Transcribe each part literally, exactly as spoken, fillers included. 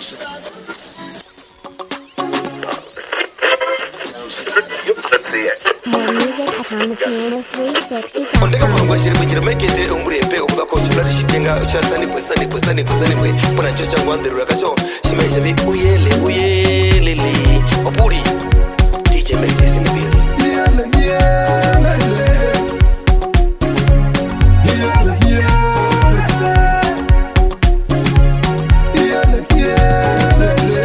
More music at on the piano three sixty dot com. Ondeka mangwa shiri mjira mekete umbre pe uba ko shulari shitenga uchasa ni pesa ni pesa ni pesa ni kwe pona chocha ngwandiru yakacho shimeisha vi uyele uyele le opuri D J make this in the building. Yele yele le yele yele yele yele le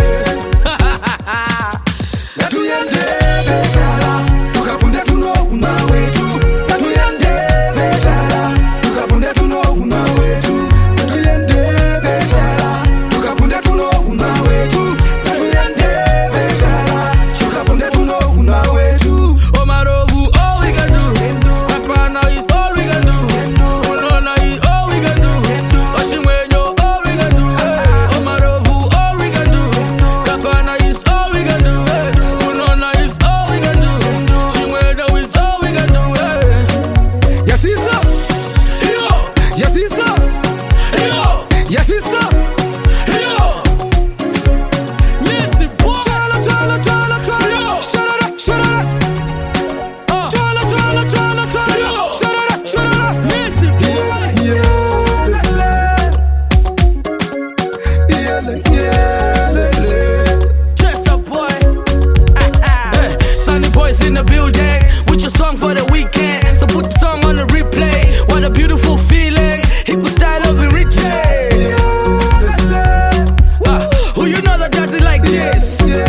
na tuyende besala tukapunde tuno kuna wetu na tuyende besala tukapunde tuno kuna wetu na tuyende besala tukapunde tuno kuna wetu na tuyende besala tukapunde tuno kuna wetu. Oh Marovu, all we can do Rapana is all we can do Unona is all we can do Oshimwenyo all we can do Oh Marovu, all we can do Rapana is all we can do Unona is all we can do Oshimwenyo is all we can do. Yes it's up. Yo, Yes it's up. yo, Yes it's up. yo. Listen, boy. Twala twala twala twala. Yo. Shut it up, shut it up. Uh, Twala twala twala twala. Yo. Shut it up, shut it up. listen, boy. Yeah, yeah, yeah, yeah. Dress up, boy. Hey, Sunny Boys in the building with your song for the weekend. So put the song on the replay. What a beautiful feeling. He could style of it rich. Ah, who you know that does it like this?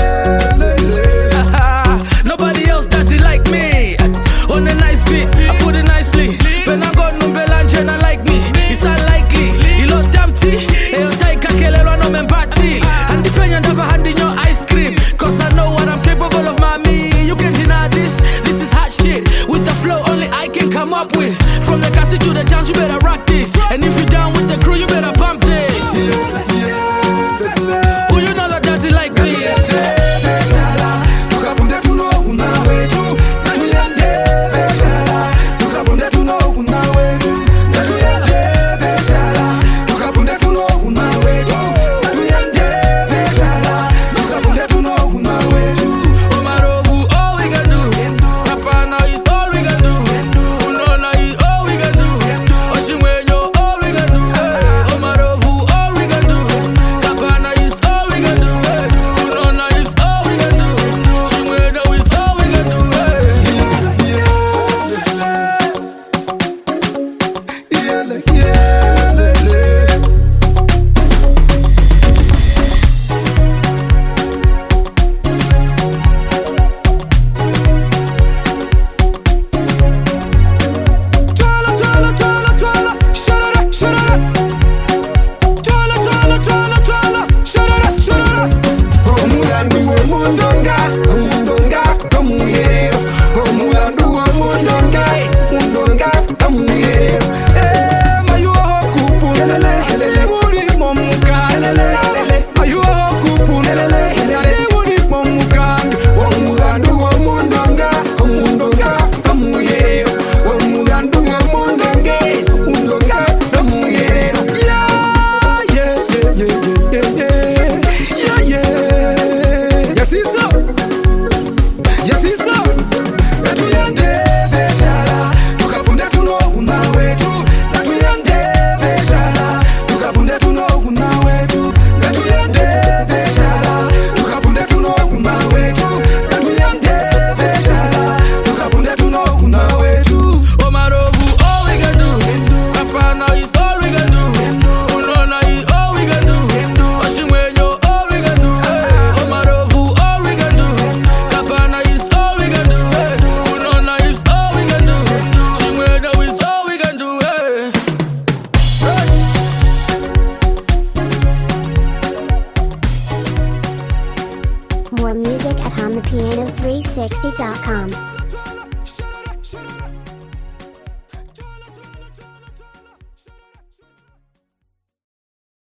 Nobody else does it like me. On a nice beat, I put it nicely. When I got no belanje and I like me, it's unlikely. You lot empty. Eyo taika kelelo no membati. And depend on never handing your ice cream. Cause I know what I'm capable of, mommy. You can deny this. This is hot shit. With the flow only I can come up with. From the castle to the dance, you better rock this. And if you're down with the crew, you better pump this. Who you know that does it like me? Tukapunde tuno kuna wetu na tuyende besala tukapunde tuno kuna wetu na tuyende besala tukapunde tuno kuna wetu na tuyende besala tukapunde tuno kuna wetu. Oh Marovu, all we can do Rapana is all we can do Unona is all we can do Oshimwenyo all we can do Oh Marovu, all we can do Rapana is all we can do Unona is all we can do Oshimwenyo is all we can do. Yele yele twala twala twala twala. Shut it up, shut it up. Twala twala twala twala. Shut it up, shut it up. Omulandu omundonga, omundonga omuyero. Omulandu omundonga, omundonga omuyero. Eh, mayuho kupu lele lele muri momuka lele lele. Mayuho kupu lele lele muri momuka. Omulandu omundonga, omundonga omuyero. Omulandu omundonga, omundonga omuyero. Yeah, yeah, yeah, yeah, yeah, yeah, yeah. Yes, it's up. Yes, it's up. Na tuyende besala, tukapunde tuno kuna wetu. Na tuyende besala, tukapunde tuno kuna wetu. Na tuyende besala, tukapunde tuno kuna wetu. Na tuyende besala, tukapunde tuno kuna wetu. Oh Marovu, all we can do Rapana is all we can do Unona is all we can do Oshimwenyo all we can do Oh Marovu, all we can do Rapana is all we can do Unona is all we can do Oshimwenyo is all we can do. More music at on the piano three sixty dot com.